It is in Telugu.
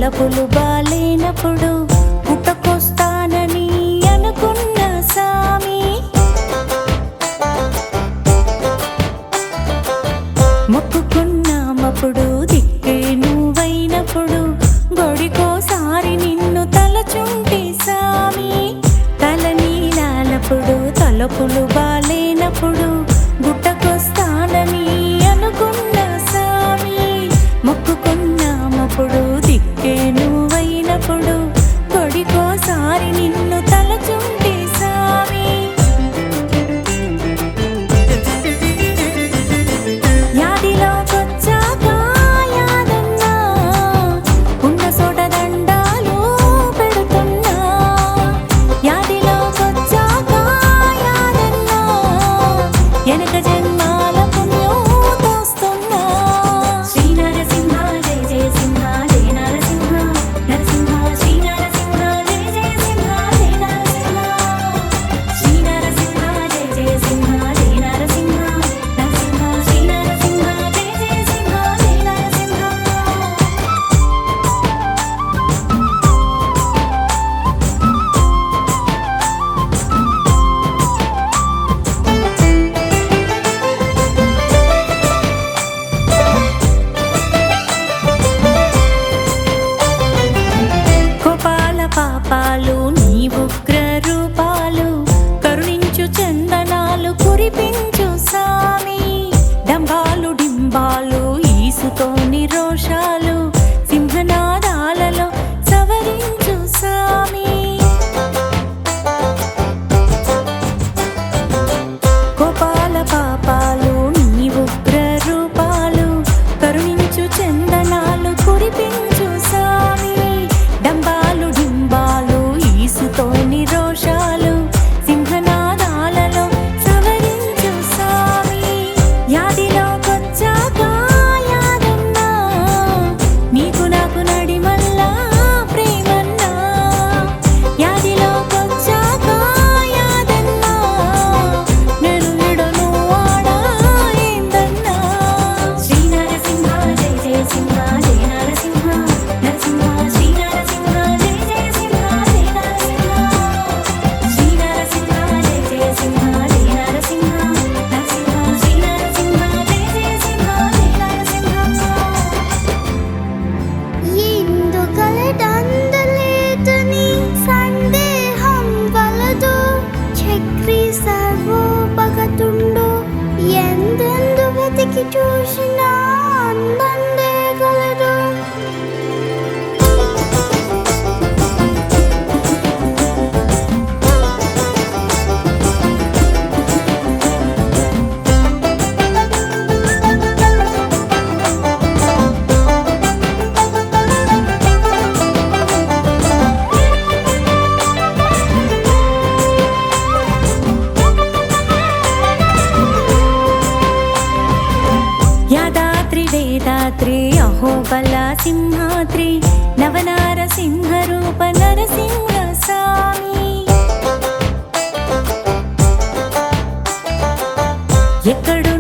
తలపులు బాలేనప్పుడు పుట్టకొస్తానని అనుకున్న సామి, మొక్కుకున్నామప్పుడు దిక్కే నువ్వైనప్పుడు గొడికోసారి నిన్ను తలచుంటే సామి, తల నీలాలప్పుడు తలపులు బాలేనప్పుడు గుట్టకొస్తానని అనుకున్న సామి, మొక్కుకున్నామప్పుడు దిక్కే నువ్వైనప్పుడు గొడికోసారి నిన్ను తలచుంటే సామి. యాదిలోకొచ్చాక యాదన్నా ఉన్న చోట దండాలు పెడుతున్నా, యాదిలోకొచ్చాక యాదన్నా వెనక జన్మాల పుణ్యం దోస్తున్నా. శ్రీ నరసింహ జయ జయ సింహ జయ నరసింహ, నరసింహ శ్రీ నరసింహ జయ జయ సింహ జయ నరసింహ, శ్రీ నరసింహ జయ జయ సింహ జయ నరసింహ, నరసింహ శ్రీ నరసింహ జయ జయ సింహ జయ నరసింహ. కోపాల పాపాలు నీ ఉగ్ర రూపాలు కరుణించు చందనాలు కురిపించు సామి, డంబాలు డింబాలు ఈసుతో నిరోషాలు సింహనాదాలలో సవరించు సామి. కోపాల పాపాలు నీ ఉగ్ర రూపాలు కరుణించు చందనాలు కురిపించు సామి, డంబాలు డింబాలు ఈసుతో నిరోషాలు సింహనాదాలలో సవరించు సామి. యాదిలోకొచ్చాక యాదన్నా నీకు నాకు నడిమల్లా ప్రేమన్నా, యాదిలోకొచ్చాక యాదన్నా నేను విడను వాడా ఏందన్నా. శ్రీ నరసింహ జయ జయ సింహ జయ నరసింహ, నరసింహ శ్రీ నరసింహ జయ జయ సింహ జయ నరసింహ, శ్రీ నరసింహ జయ జయ సింహ జయ నరసింహ, నరసింహ శ్రీ నరసింహ జయ జయ సింహ జయ నరసింహ. ఎందుకలడందలేదని సందేహం వలదు, చక్రి సర్వోపగతుండు ఎందెందు వెతికి చూసినా అందందే గలదు. యాదాద్రి వేదాద్రి అహోబల సింహాద్రి నవనారసింహ రూప నరసింహ సామి, ఎక్కడో